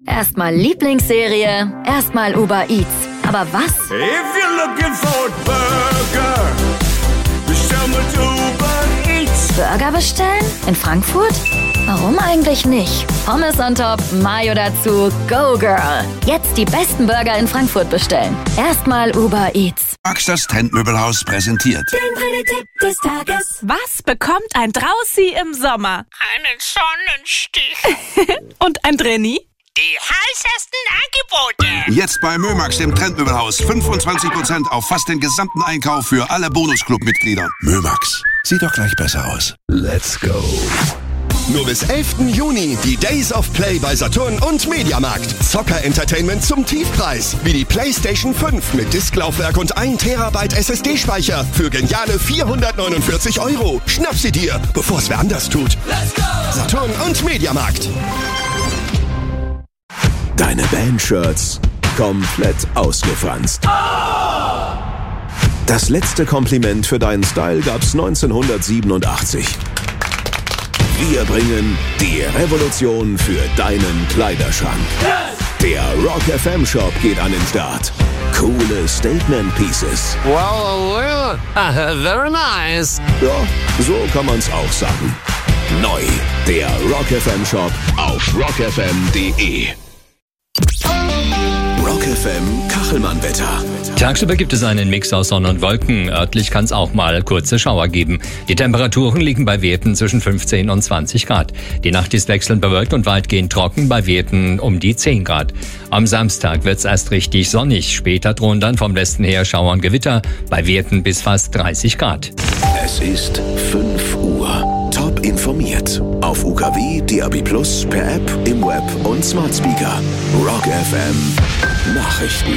Erstmal Lieblingsserie, erstmal Uber Eats. Aber was? If you're looking for a Burger, bestell mit Uber Eats. Burger bestellen? In Frankfurt? Warum eigentlich nicht? Pommes on top, Mayo dazu, go girl. Jetzt die besten Burger in Frankfurt bestellen. Erstmal Uber Eats. Baxters Trendmöbelhaus präsentiert Den Tipp des Tages. Was bekommt ein Draussi im Sommer? Einen Sonnenstich. Und ein Drenni? Die heißesten Angebote. Jetzt bei Mömax, dem Trendmöbelhaus. 25% auf fast den gesamten Einkauf für alle Bonusclub-Mitglieder. Mömax, sieht doch gleich besser aus. Let's go. Nur bis 11. Juni die Days of Play bei Saturn und Mediamarkt. Zocker-Entertainment zum Tiefpreis. Wie die PlayStation 5 mit Disklaufwerk und 1 Terabyte SSD-Speicher für geniale 449 €. Schnapp sie dir, bevor es wer anders tut. Let's go! Saturn und Mediamarkt. Deine Bandshirts komplett ausgefranst. Das letzte Kompliment für deinen Style gab's 1987. Wir bringen die Revolution für deinen Kleiderschrank. Der Rock FM Shop geht an den Start. Coole Statement Pieces. Well, very nice. Ja, so kann man's auch sagen. Neu, der Rock FM Shop auf rockfm.de. Rock FM Kachelmann-Wetter. Tagsüber gibt es einen Mix aus Sonne und Wolken. Örtlich kann es auch mal kurze Schauer geben. Die Temperaturen liegen bei Werten zwischen 15 und 20 Grad. Die Nacht ist wechselnd bewölkt und weitgehend trocken bei Werten um die 10 Grad. Am Samstag wird es erst richtig sonnig. Später drohen dann vom Westen her Schauer und Gewitter bei Werten bis fast 30 Grad. Es ist 5 Uhr. Top informiert. Auf UKW, DAB+, per App, im Web und Smart Speaker. Rock FM Nachrichten.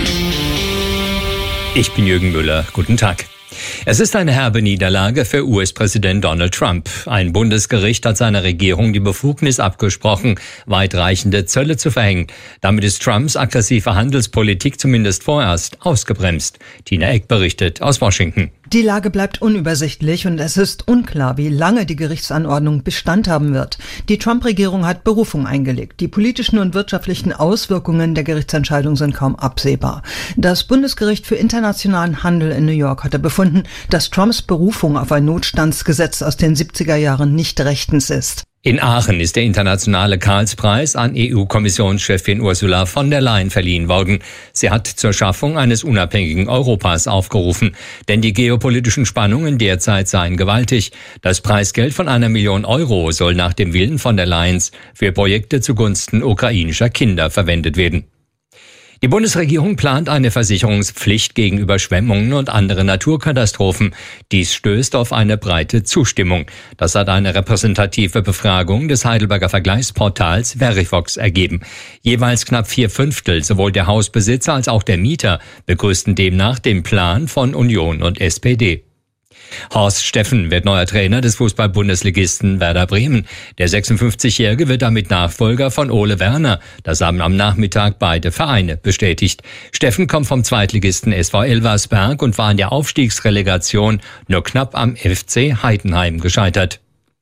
Ich bin Jürgen Müller. Guten Tag. Es ist eine herbe Niederlage für US-Präsident Donald Trump. Ein Bundesgericht hat seiner Regierung die Befugnis abgesprochen, weitreichende Zölle zu verhängen. Damit ist Trumps aggressive Handelspolitik zumindest vorerst ausgebremst. Tina Eck berichtet aus Washington. Die Lage bleibt unübersichtlich und es ist unklar, wie lange die Gerichtsanordnung Bestand haben wird. Die Trump-Regierung hat Berufung eingelegt. Die politischen und wirtschaftlichen Auswirkungen der Gerichtsentscheidung sind kaum absehbar. Das Bundesgericht für internationalen Handel in New York hatte befunden, dass Trumps Berufung auf ein Notstandsgesetz aus den 70er Jahren nicht rechtens ist. In Aachen ist der internationale Karlspreis an EU-Kommissionschefin Ursula von der Leyen verliehen worden. Sie hat zur Schaffung eines unabhängigen Europas aufgerufen. Denn die geopolitischen Spannungen derzeit seien gewaltig. Das Preisgeld von 1 Million € soll nach dem Willen von der Leyen für Projekte zugunsten ukrainischer Kinder verwendet werden. Die Bundesregierung plant eine Versicherungspflicht gegen Überschwemmungen und andere Naturkatastrophen. Dies stößt auf eine breite Zustimmung. Das hat eine repräsentative Befragung des Heidelberger Vergleichsportals Verivox ergeben. Jeweils knapp 4/5, sowohl der Hausbesitzer als auch der Mieter, begrüßten demnach den Plan von Union und SPD. Horst Steffen wird neuer Trainer des Fußball-Bundesligisten Werder Bremen. Der 56-Jährige wird damit Nachfolger von Ole Werner. Das haben am Nachmittag beide Vereine bestätigt. Steffen kommt vom Zweitligisten SV Elversberg und war in der Aufstiegsrelegation nur knapp am FC Heidenheim gescheitert.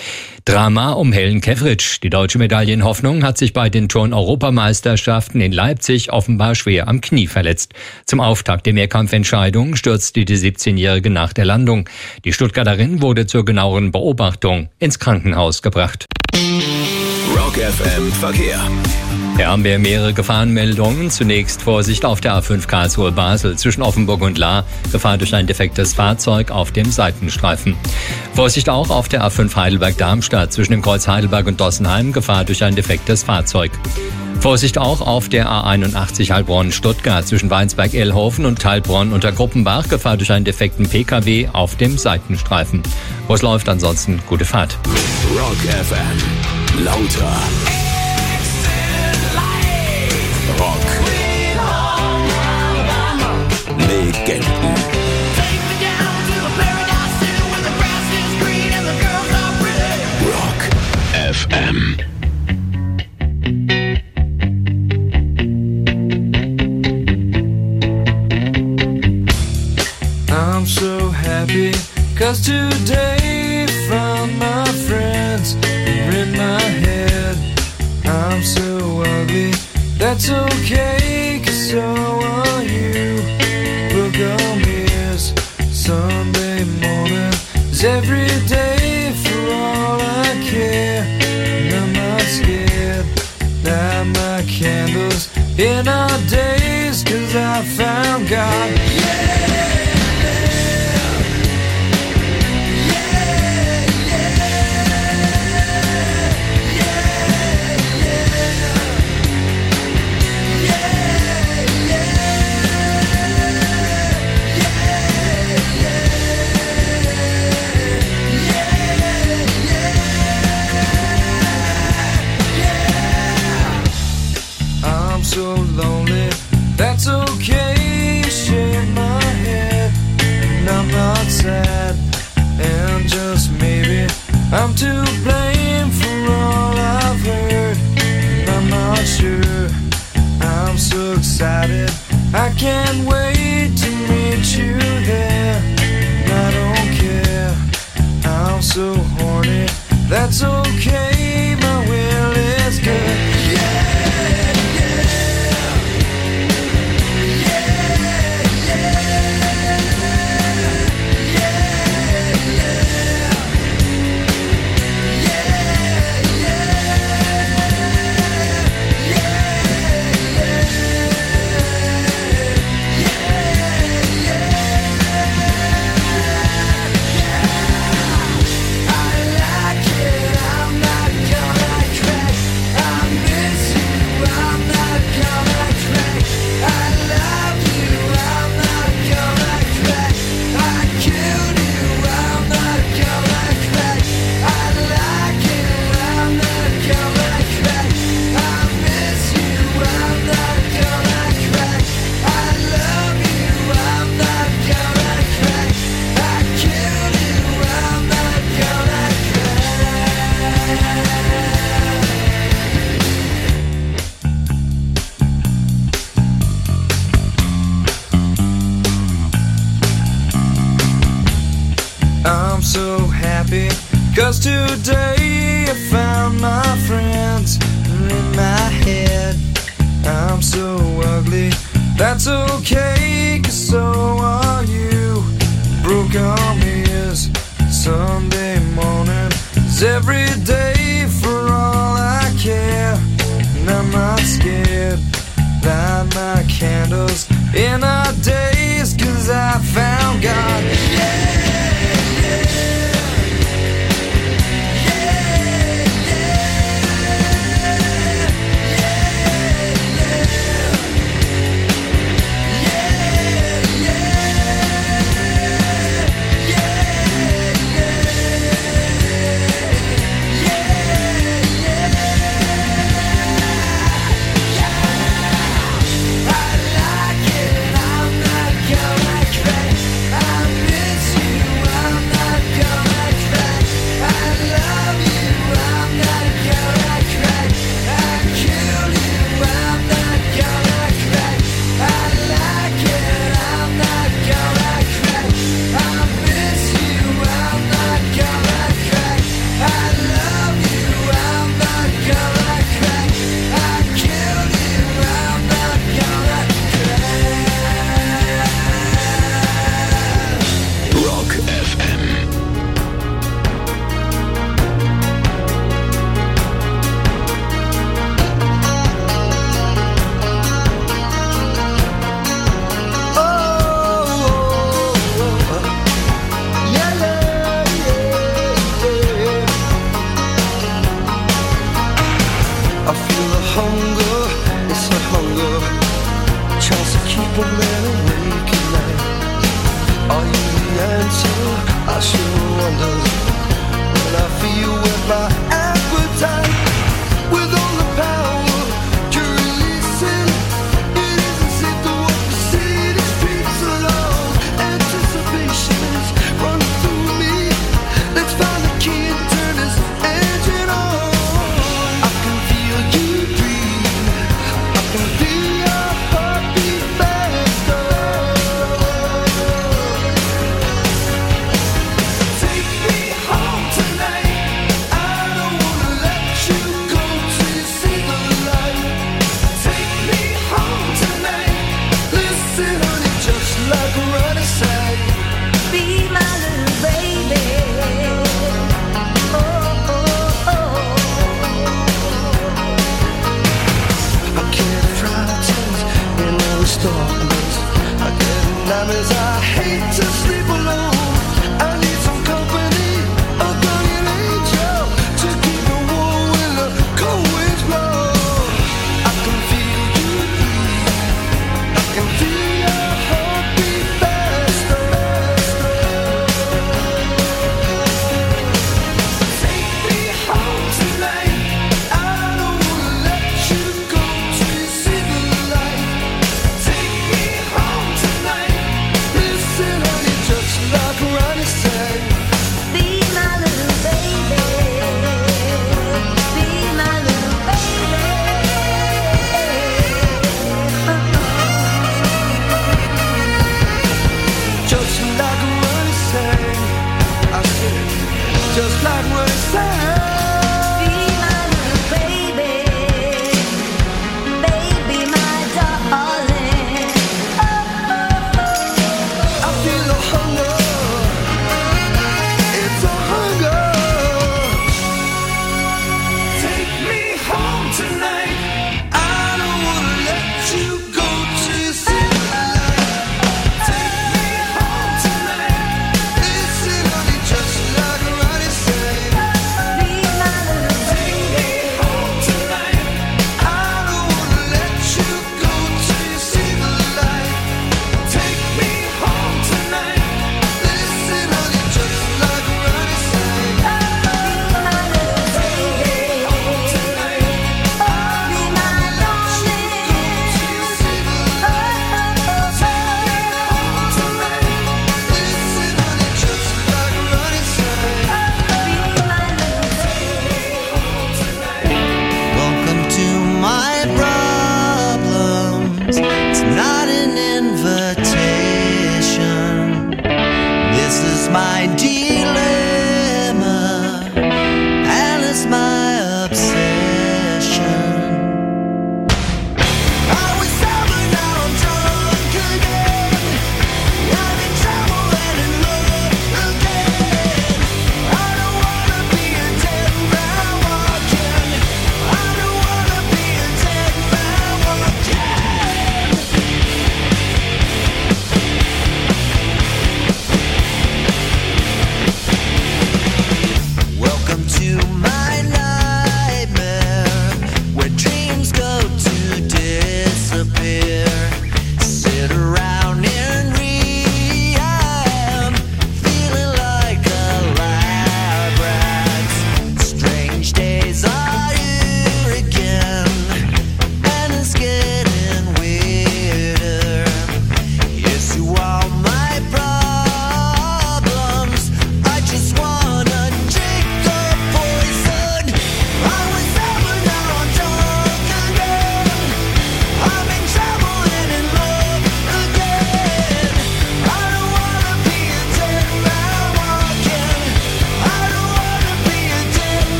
Drama um Helen Kevritsch. Die deutsche Medaillenhoffnung hat sich bei den Turn-Europameisterschaften in Leipzig offenbar schwer am Knie verletzt. Zum Auftakt der Mehrkampfentscheidung stürzte die 17-Jährige nach der Landung. Die Stuttgarterin wurde zur genaueren Beobachtung ins Krankenhaus gebracht. Rock FM Verkehr. Ja, haben wir mehrere Gefahrenmeldungen. Zunächst Vorsicht auf der A5 Karlsruhe-Basel zwischen Offenburg und Lahr. Gefahr durch ein defektes Fahrzeug auf dem Seitenstreifen. Vorsicht auch auf der A5 Heidelberg-Darmstadt zwischen dem Kreuz Heidelberg und Dossenheim. Gefahr durch ein defektes Fahrzeug. Vorsicht auch auf der A81 Heilbronn-Stuttgart zwischen Weinsberg-Ellhofen und Heilbronn unter Gruppenbach. Gefahr durch einen defekten Pkw auf dem Seitenstreifen. Wo es läuft, ansonsten gute Fahrt. Rock FM. Lauter. Rock. Legenden. Rock FM. I'm so happy 'cause today found my friends are in my head. I'm so ugly that That's okay, 'cause so are you. Look on me as Sunday morning is every day for all I care. And I'm not scared. Light my candles in our days, 'cause I found God. I'm so lonely, that's okay, shake my head, and I'm not sad, and just maybe I'm to blame for all I've heard, and I'm not sure, I'm so excited, I can't wait to meet you there, and I don't care, I'm so horny, that's okay, my will is good, I'm so happy, 'cause today I found my friends in my head. I'm so ugly, that's okay, 'cause so are you. Broke on me is Sunday morning, is every day for all I care. And I'm not scared, light my candles in our days, 'cause I found God. I'm not time as I hate to sleep alone. I need some company, a guardian angel to keep me warm when the cold winds blow. I can feel you breathe, I can feel your heartbeat faster. Take me home tonight, I don't wanna let you go till you see the light. Take me home tonight,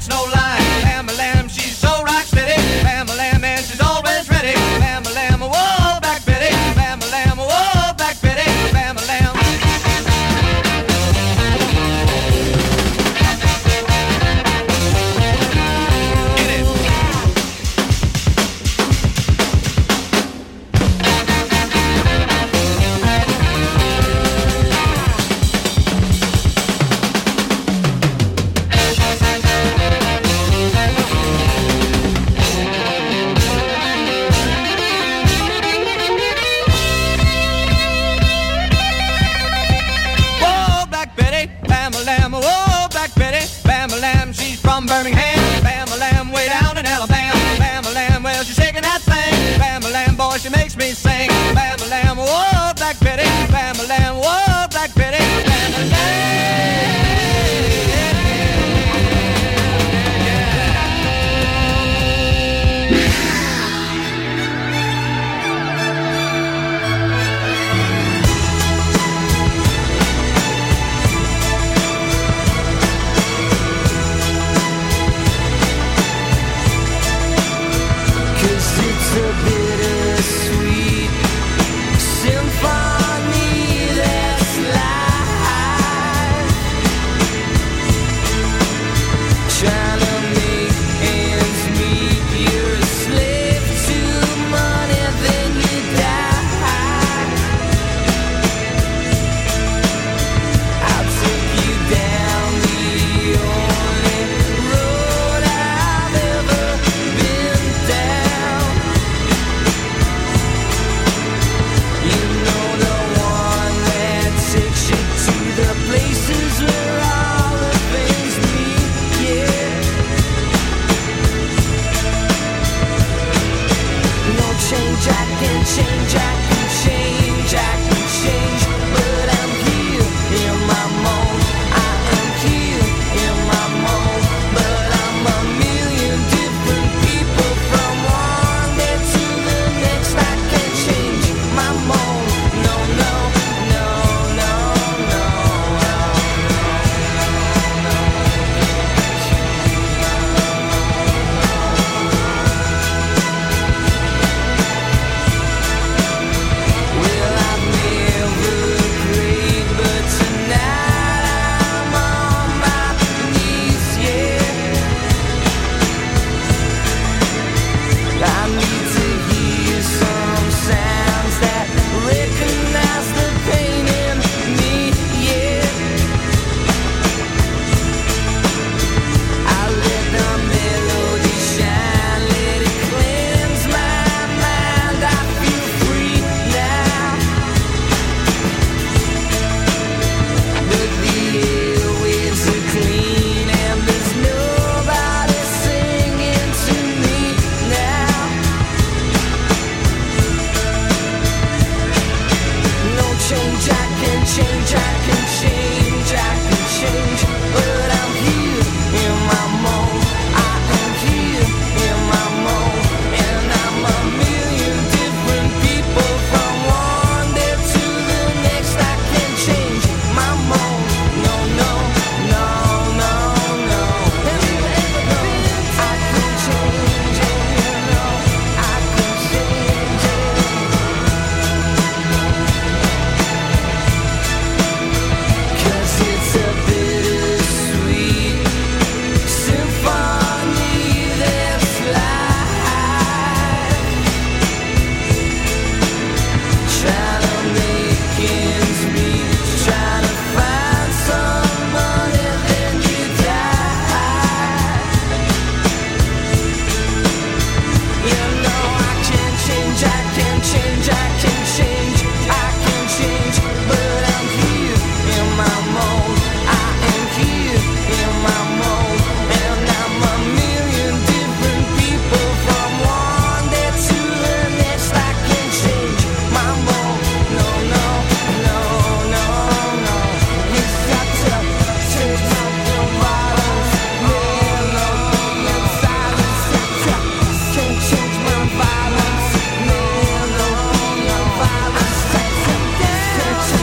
no lie. Bam-a-lam, she's so rock steady. Bam-a-lam, and she's always ready. Bam-a-lam, whoa, Black Betty. Bam-a-lam, whoa, Black Betty. Bam-a-lam. Birmingham, Bam-a-lam, way down in Alabama. Bam-a-lam, well, she's shaking that thing. Bam-a-lam, boy, she makes me sing. Bam-a-lam, whoa, Black Betty. Bam-a-lam, whoa, Black Betty.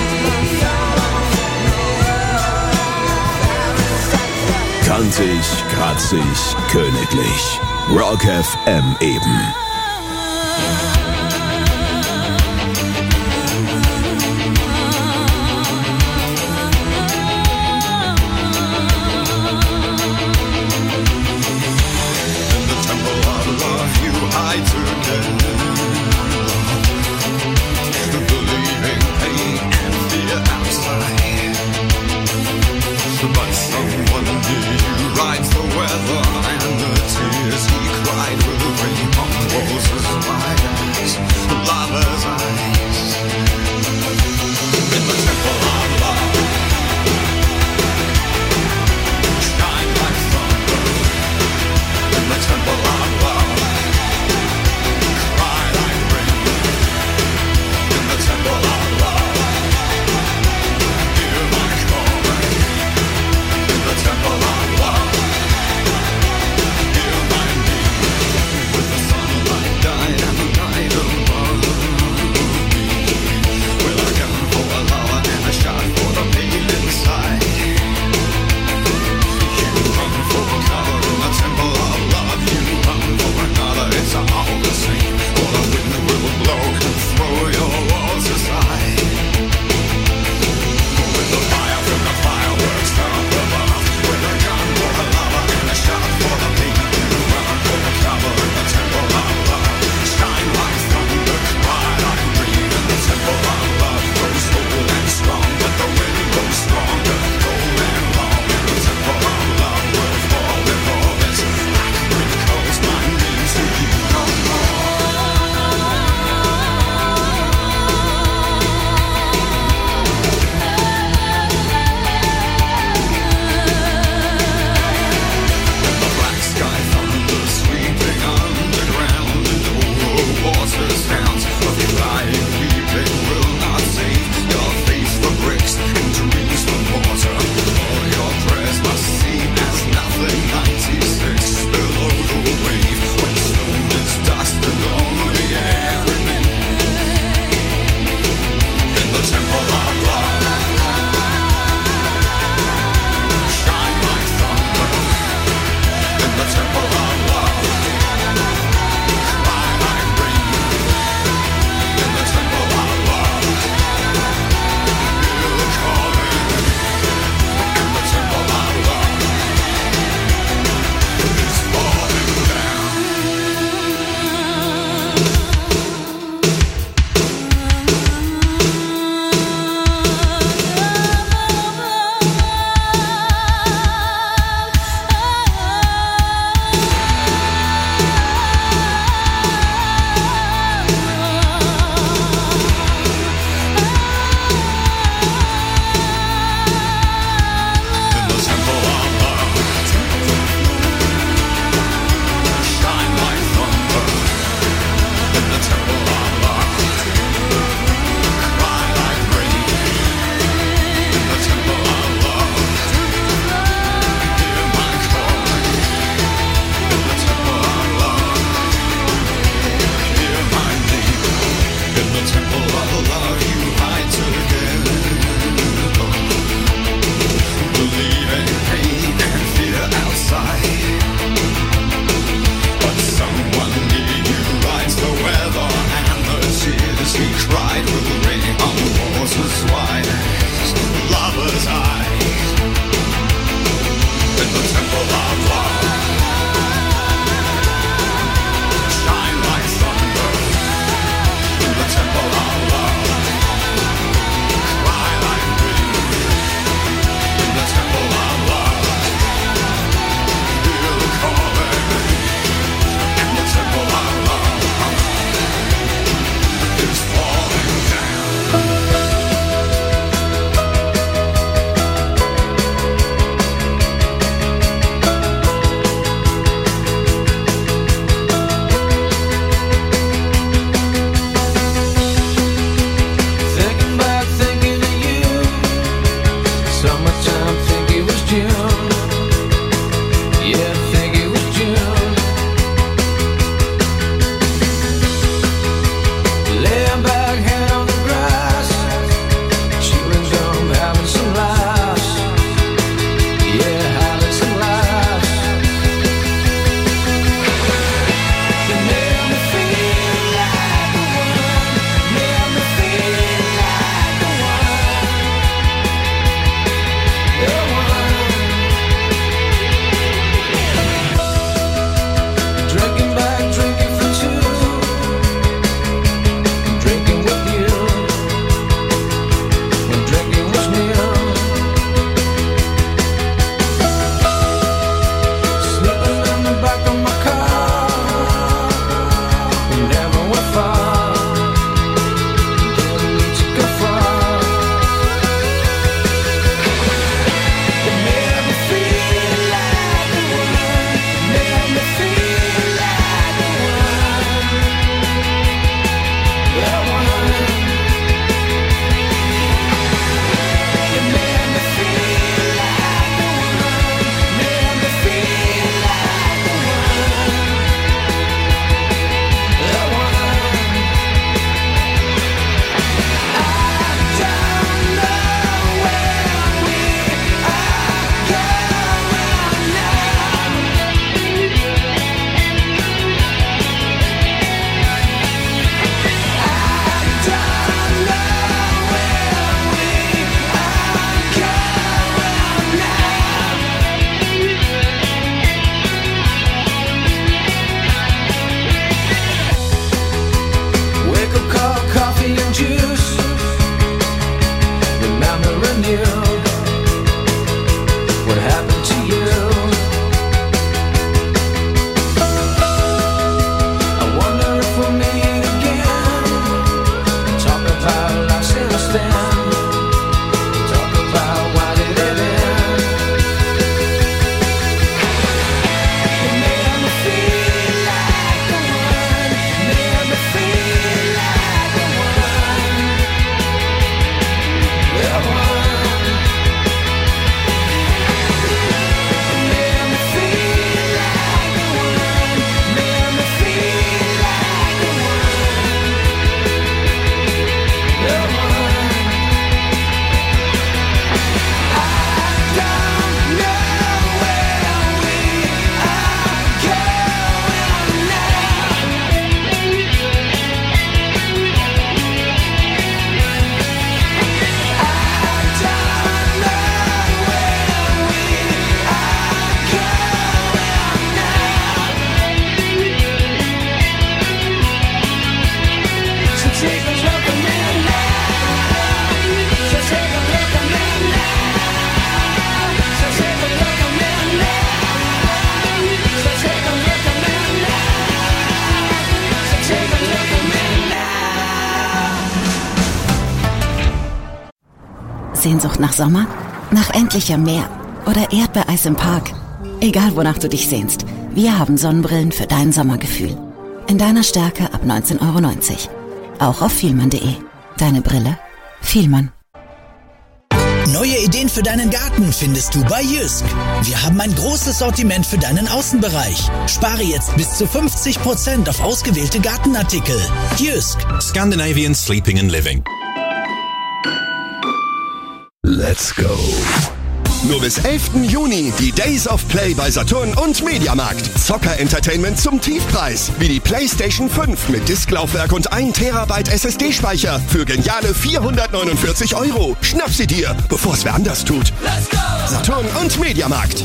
Kantig, kratzig, königlich. Rock FM eben. Rides the weather and the tears he cried will bring on the Sehnsucht nach Sommer? Nach endlichem Meer? Oder Erdbeereis im Park? Egal, wonach du dich sehnst, wir haben Sonnenbrillen für dein Sommergefühl. In deiner Stärke ab 19,90 €. Auch auf vielmann.de. Deine Brille? Vielmann. Neue Ideen für deinen Garten findest du bei Jysk. Wir haben ein großes Sortiment für deinen Außenbereich. Spare jetzt bis zu 50% auf ausgewählte Gartenartikel. Jysk. Scandinavian Sleeping and Living. Let's go. Nur bis 11. Juni die Days of Play bei Saturn und Mediamarkt. Zocker-Entertainment zum Tiefpreis. Wie die PlayStation 5 mit Disklaufwerk und 1 Terabyte SSD-Speicher für geniale 449 €. Schnapp sie dir, bevor es wer anders tut. Let's go! Saturn und Mediamarkt.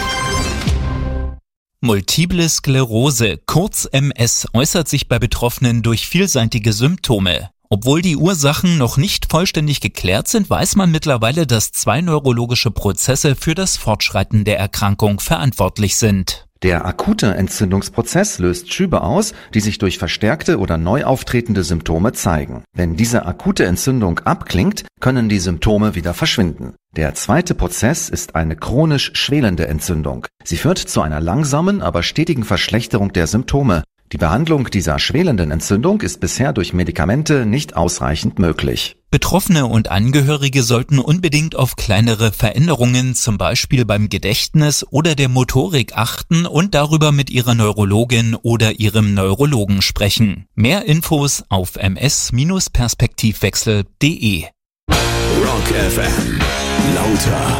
Multiple Sklerose, kurz MS, äußert sich bei Betroffenen durch vielseitige Symptome. Obwohl die Ursachen noch nicht vollständig geklärt sind, weiß man mittlerweile, dass 2 neurologische Prozesse für das Fortschreiten der Erkrankung verantwortlich sind. Der akute Entzündungsprozess löst Schübe aus, die sich durch verstärkte oder neu auftretende Symptome zeigen. Wenn diese akute Entzündung abklingt, können die Symptome wieder verschwinden. Der zweite Prozess ist eine chronisch schwelende Entzündung. Sie führt zu einer langsamen, aber stetigen Verschlechterung der Symptome. Die Behandlung dieser schwelenden Entzündung ist bisher durch Medikamente nicht ausreichend möglich. Betroffene und Angehörige sollten unbedingt auf kleinere Veränderungen, zum Beispiel beim Gedächtnis oder der Motorik achten und darüber mit ihrer Neurologin oder ihrem Neurologen sprechen. Mehr Infos auf ms-perspektivwechsel.de. Rock FM. Lauter.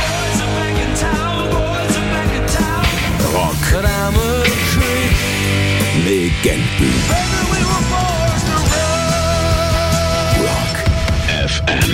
Rock. Legenden. Rock FM.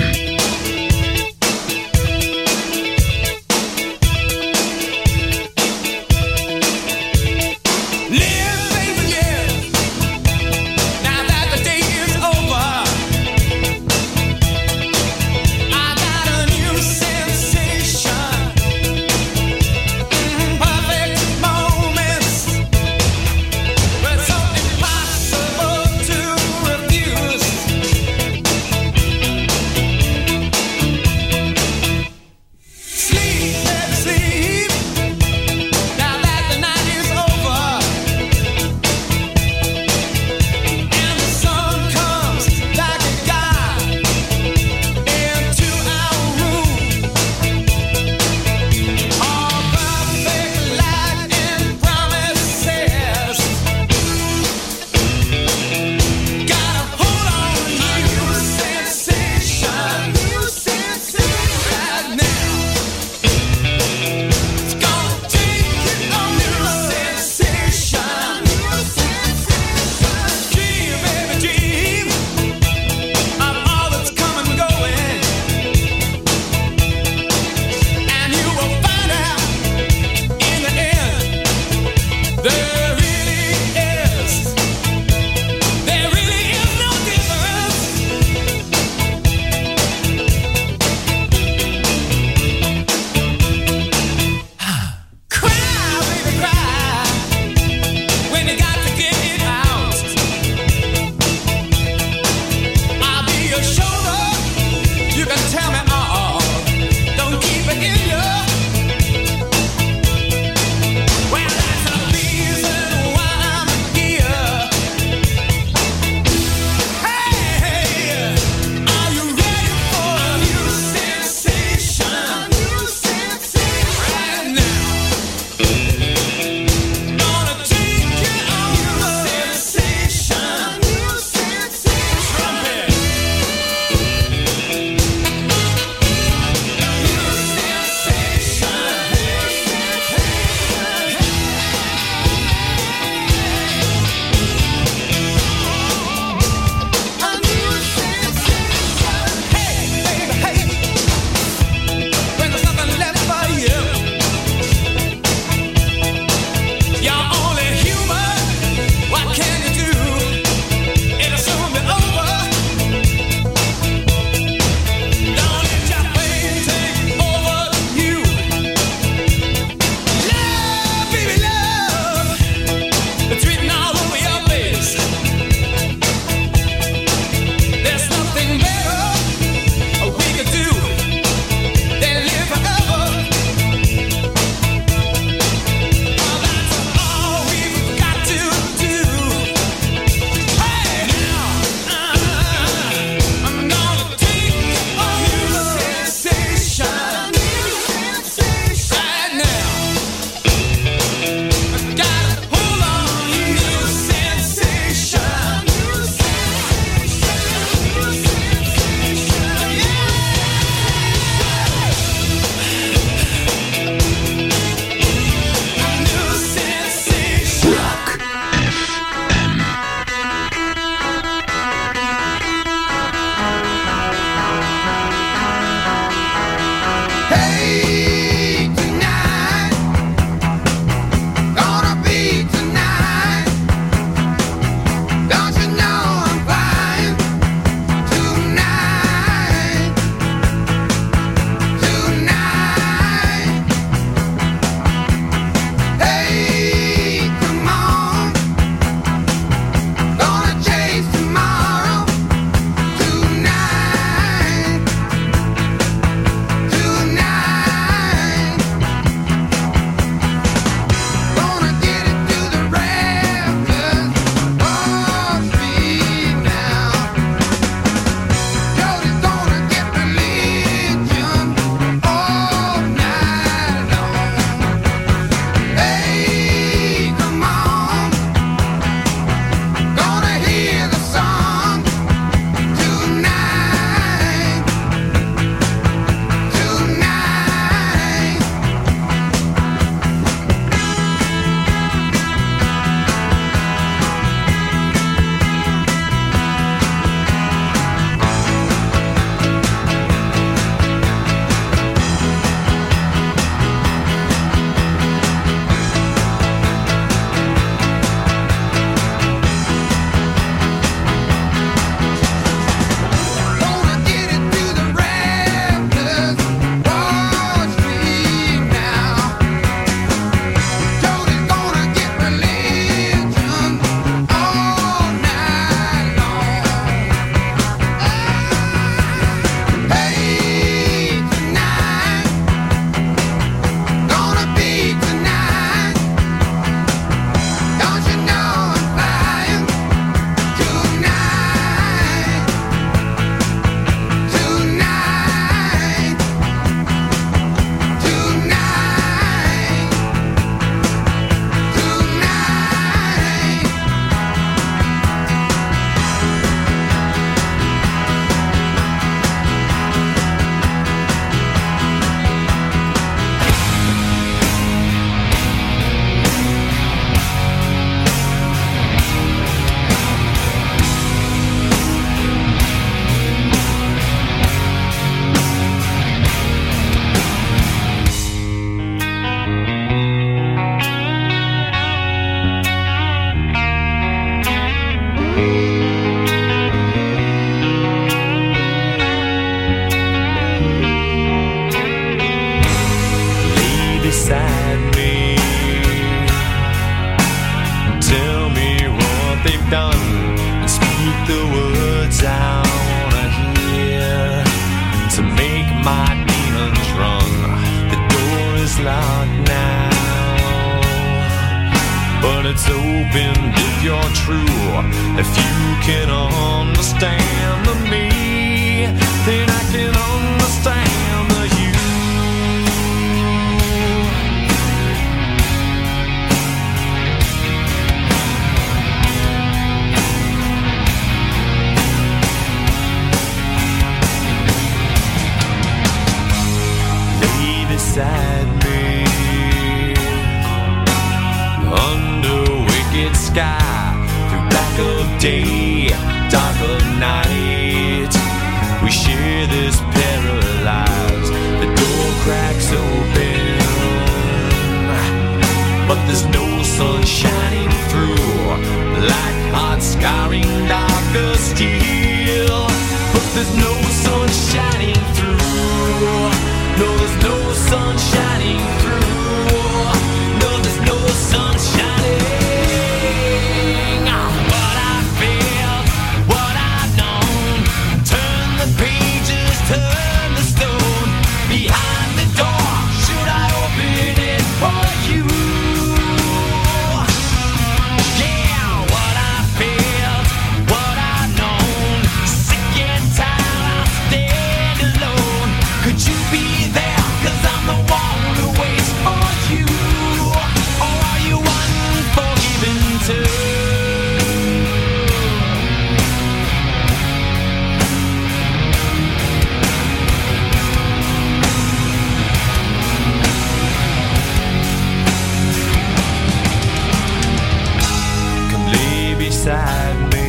To but it's open if you're true. If you can understand the me, then I can understand the you. Lay beside me under wicked sky, through black of day, dark of night. We share this paralyzed. The door cracks open, but there's no sun shining through, like hot scarring darker steel. But there's no sun shining through. No, there's no sun shining through. No, there's no sun shining. What I felt, what I've known. Turn the pages, turn the stone. Behind the door, should I open it for you? Yeah, what I felt, what I've known. Sick and tired, I stand alone. Could you be there? 'Cause I'm the one who waits for you. Or are you unforgiven too? Come lay beside me.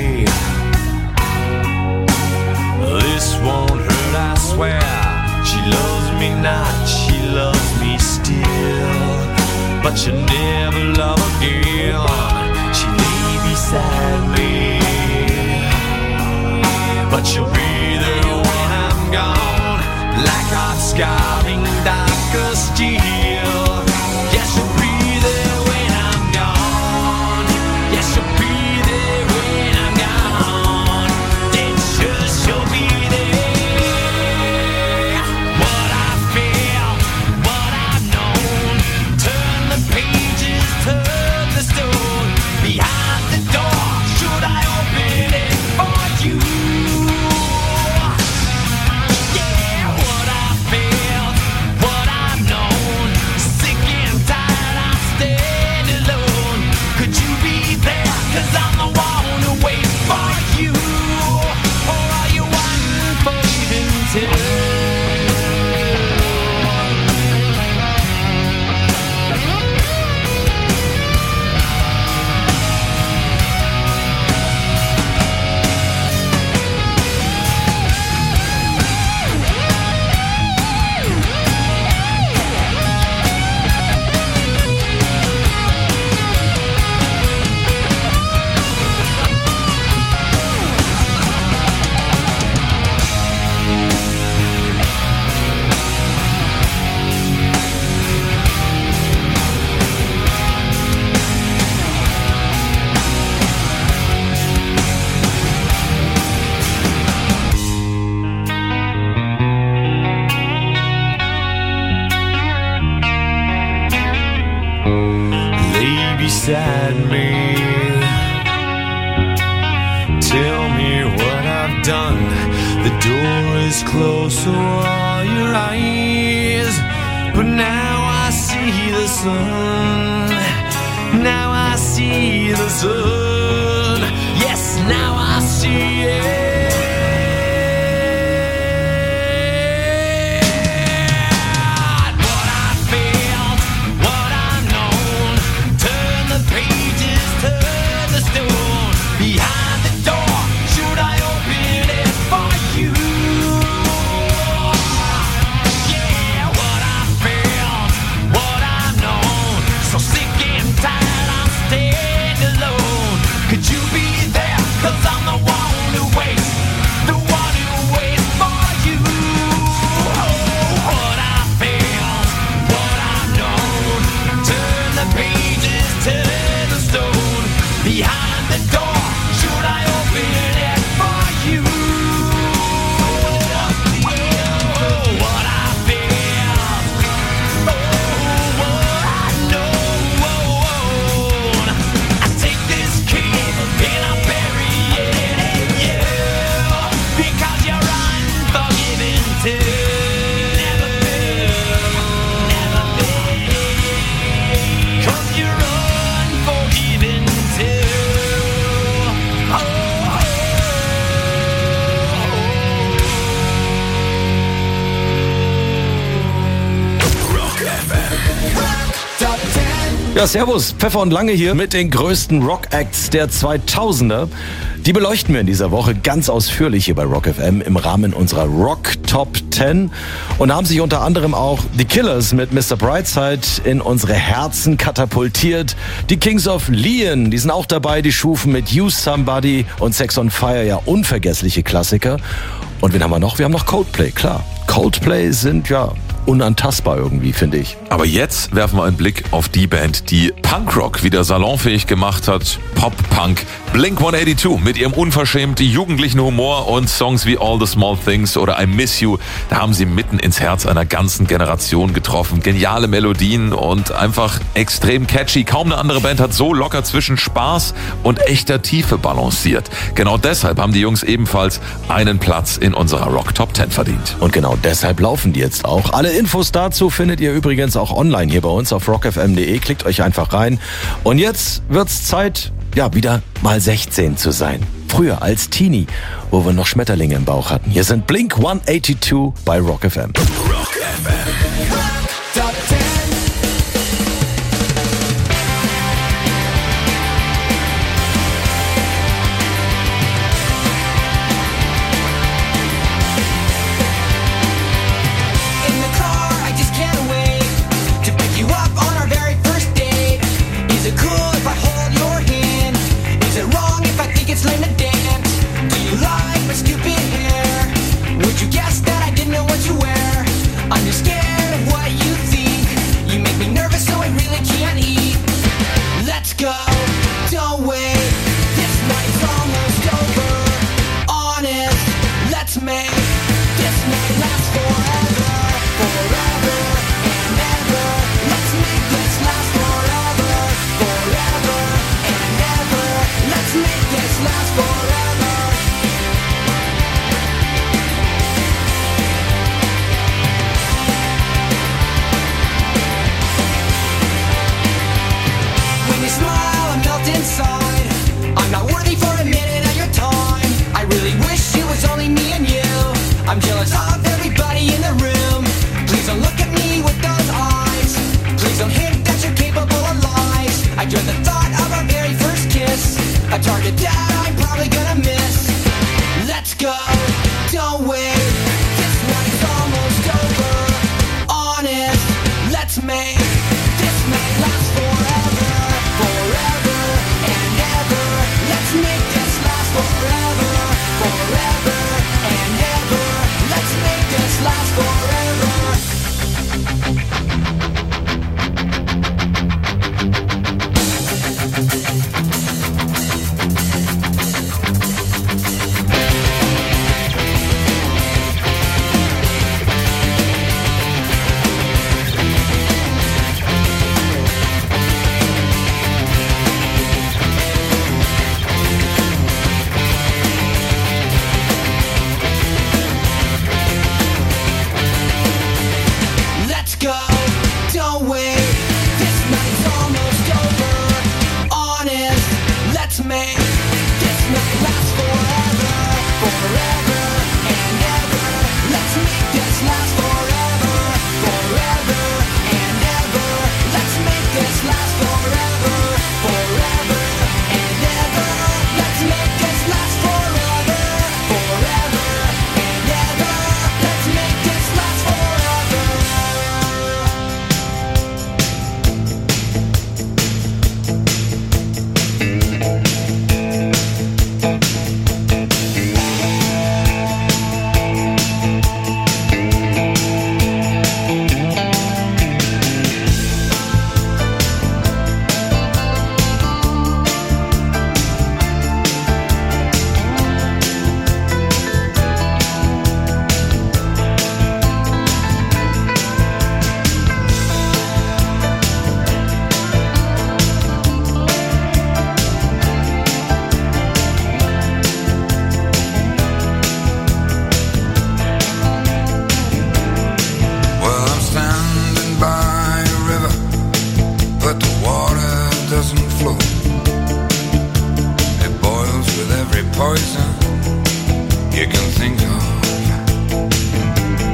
This won't hurt, I swear. She loves me not, she loves me still. But she'll never love again. She lay beside me, but she'll be there when I'm gone, like hot scarring darker steel. Yeah, she'll be there when I'm gone. Yeah, she'll be there when I'm gone. Then she'll be there. What I feel, what I've known. Turn the pages, turn the stone. Behind the door, should I open it for you? Yeah, what I felt, what I've known. Sick and tired, I stand alone. Could you be there? 'Cause I'm the one who waits for you. Or are you unforgiven too? Lay beside me. Tell me what I've done. The door is closed, so are your eyes. But now I see the sun. Now I see the sun. Yes, now I see it. What I felt, what I've known. Turn the pages, turn the stone. Behind the door, should I open it for you? Yeah, what I felt, what I've known. So sick and tired, I'm staying alone. Could you be there? 'Cause I'm the one who waits Ja, servus, Pfeffer und Lange hier mit den größten Rock-Acts der 2000er. Die beleuchten wir in dieser Woche ganz ausführlich hier bei Rock FM im Rahmen unserer Rock Top 10 und haben sich unter anderem auch die Killers mit Mr. Brightside in unsere Herzen katapultiert. Die Kings of Leon, die sind auch dabei, die schufen mit Use Somebody und Sex on Fire ja unvergessliche Klassiker. Und wen haben wir noch? Wir haben noch Coldplay, klar. Coldplay sind ja unantastbar irgendwie, finde ich. Aber jetzt werfen wir einen Blick auf die Band, die Punkrock wieder salonfähig gemacht hat. Pop-Punk. Blink-182 mit ihrem unverschämt jugendlichen Humor und Songs wie All the Small Things oder I Miss You. Da haben sie mitten ins Herz einer ganzen Generation getroffen. Geniale Melodien und einfach extrem catchy. Kaum eine andere Band hat so locker zwischen Spaß und echter Tiefe balanciert. Genau deshalb haben die Jungs ebenfalls einen Platz in unserer Rock Top 10 verdient. Und genau deshalb laufen die jetzt auch. Alle Infos dazu findet ihr übrigens auch online hier bei uns auf rockfm.de. Klickt euch einfach rein. Und jetzt wird's Zeit, ja, wieder mal 16 zu sein. Früher als Teenie, wo wir noch Schmetterlinge im Bauch hatten. Hier sind Blink-182 bei Rock FM. Rock FM. Top 10.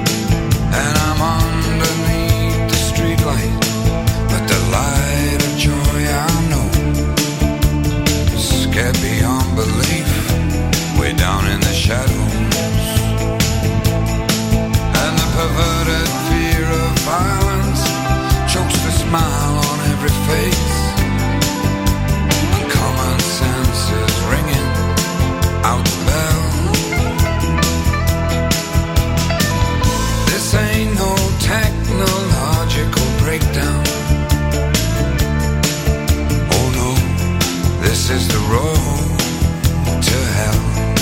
And I'm underneath the streetlight, but the light of joy This is the road to hell.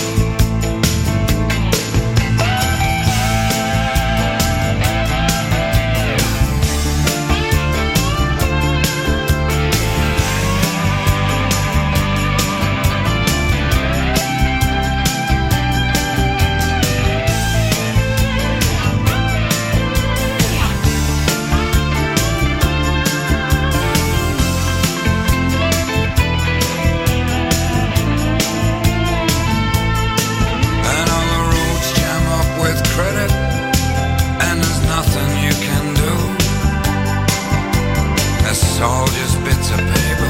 All just bits of paper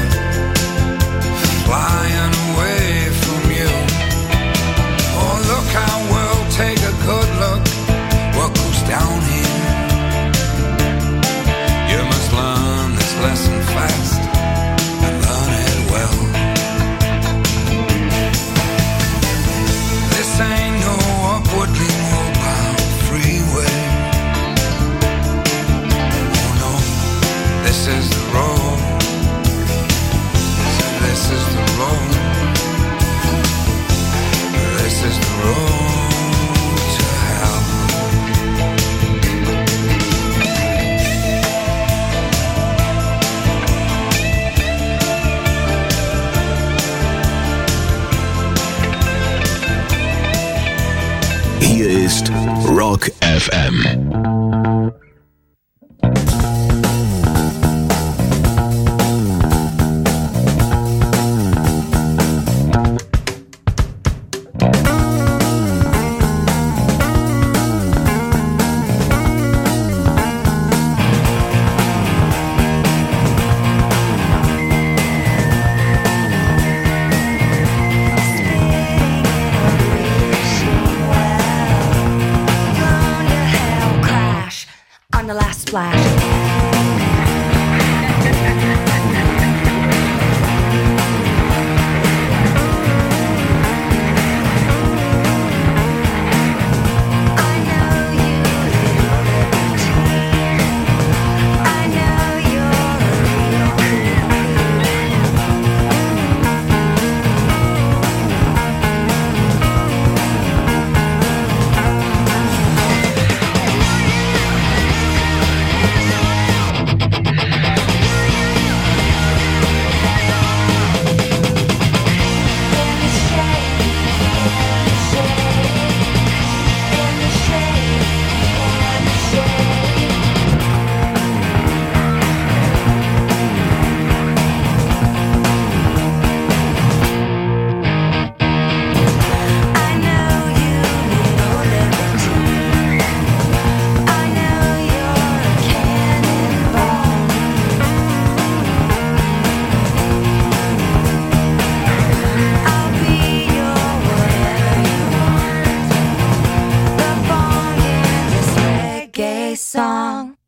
flying away from you. Oh, look how we'll take a good look what goes down here. You must learn this lesson fast and learn it well. This ain't no upwardly mobile freeway. Oh no, this is the road. This is the road. This is the road to hell. Hier ist Rock FM. On the last splash. Song.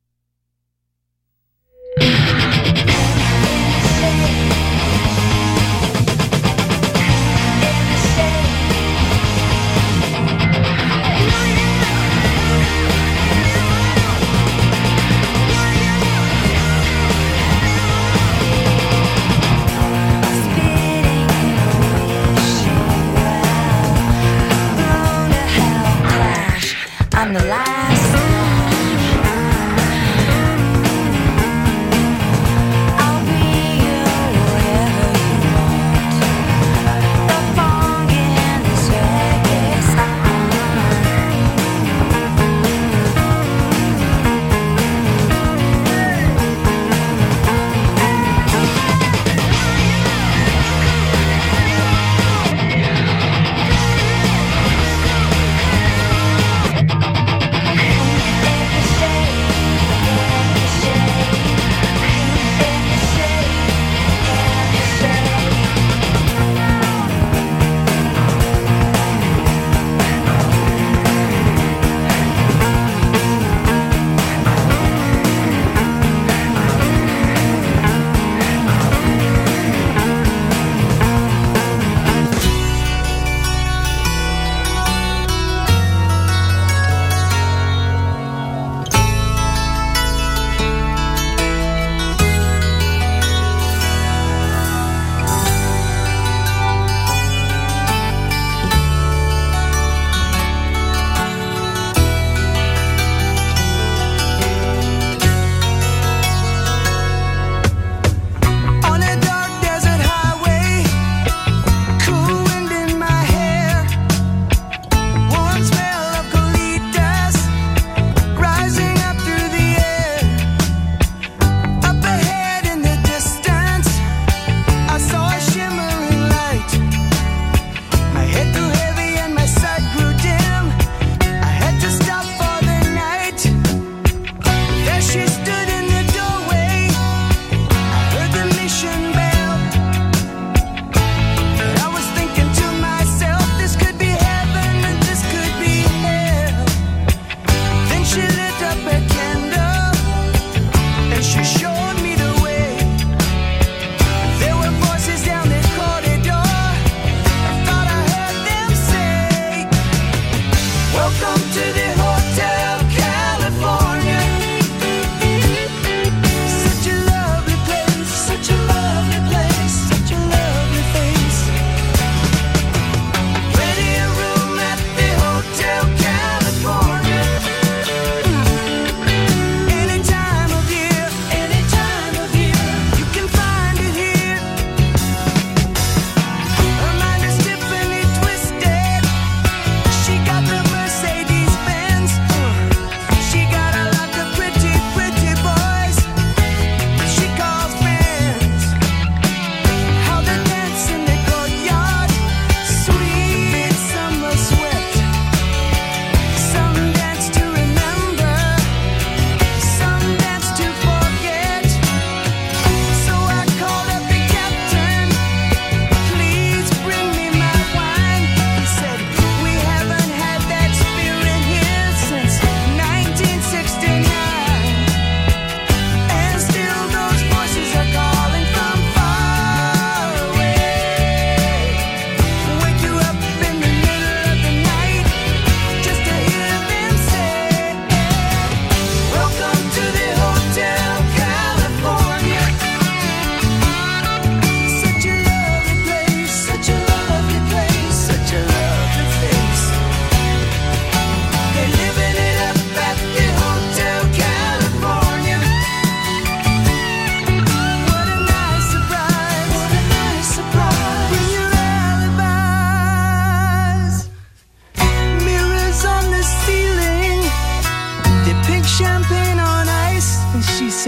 I'm the last.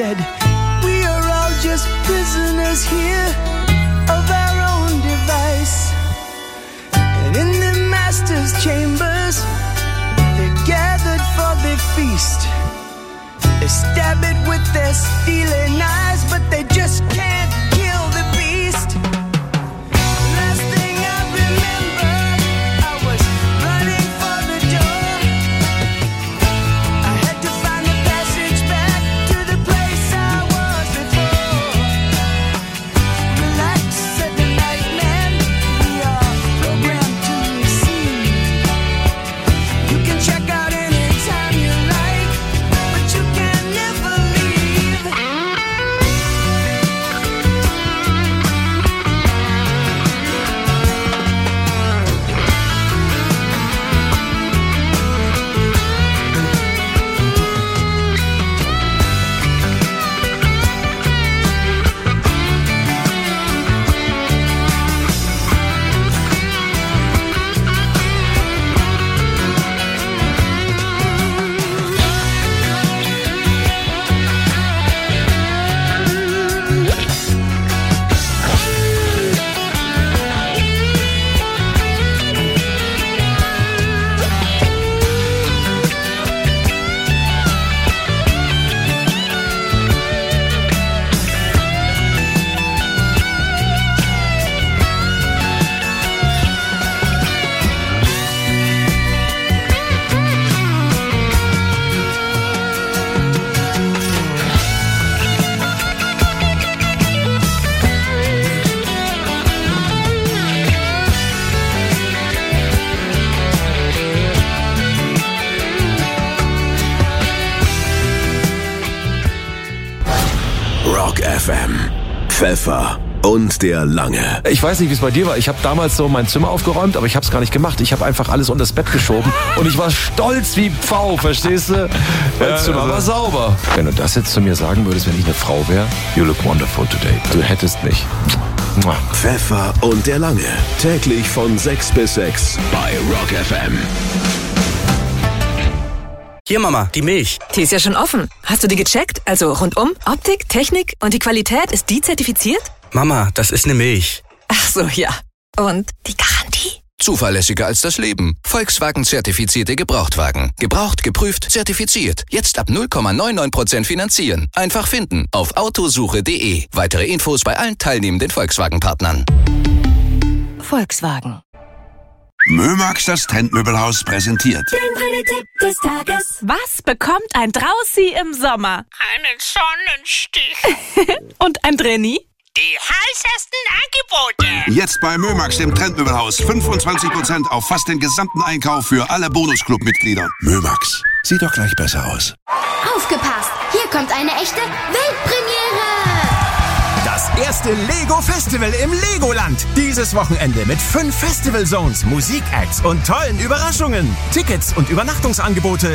said, we are all just prisoners here of our own device. And in the master's chambers, they gathered for the feast. They stab it with their steely knives, but they just can't kill the beast. Last thing I remember, I was running for the door. I had to find the passage back to the place I was before. Relax, said the night man, we are programmed to receive. You can check out anytime you like, but you can never leave. Rock FM. Pfeffer und der Lange. Ich weiß nicht, wie es bei dir war. Ich habe damals so mein Zimmer aufgeräumt, aber ich habe es gar nicht gemacht. Ich habe einfach alles unter das Bett geschoben und ich war stolz wie Pfau, verstehst du? Mein Zimmer war sauber. Wenn du das jetzt zu mir sagen würdest, wenn ich eine Frau wäre, you look wonderful today. Du hättest mich. Pfeffer und der Lange. Täglich von 6 bis 6 bei Rock FM. Hier, Mama, die Milch. Die ist ja schon offen. Hast du die gecheckt? Also rundum, Optik, Technik und die Qualität, ist die zertifiziert? Mama, das ist eine Milch. Ach so, ja. Und die Garantie? Zuverlässiger als das Leben. Volkswagen-zertifizierte Gebrauchtwagen. Gebraucht, geprüft, zertifiziert. Jetzt ab 0,99% finanzieren. Einfach finden auf autosuche.de. Weitere Infos bei allen teilnehmenden Volkswagen-Partnern. Volkswagen. Mömax, das Trendmöbelhaus, präsentiert. Den Tipp des Tages. Was bekommt ein Draußi im Sommer? Einen Sonnenstich. Und ein Drenni? Die heißesten Angebote. Jetzt bei Mömax, dem Trendmöbelhaus, 25% auf fast den gesamten Einkauf für alle Bonusclub-Mitglieder. Mömax, sieht doch gleich besser aus. Aufgepasst! Hier kommt eine echte Weltpremiere! Das erste Lego-Festival im Legoland. Dieses Wochenende mit 5 Festival-Zones, Musikacts und tollen Überraschungen. Tickets und Übernachtungsangebote